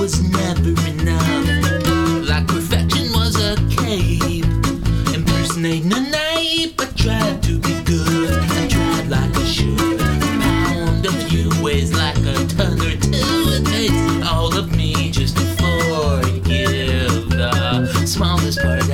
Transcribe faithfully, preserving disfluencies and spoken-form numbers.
was never enough. Like perfection was a cape, impersonating an ape. I tried to be good, I tried like I should. A pound of you weighs like a ton or two. It takes all of me just to forgive the smallest part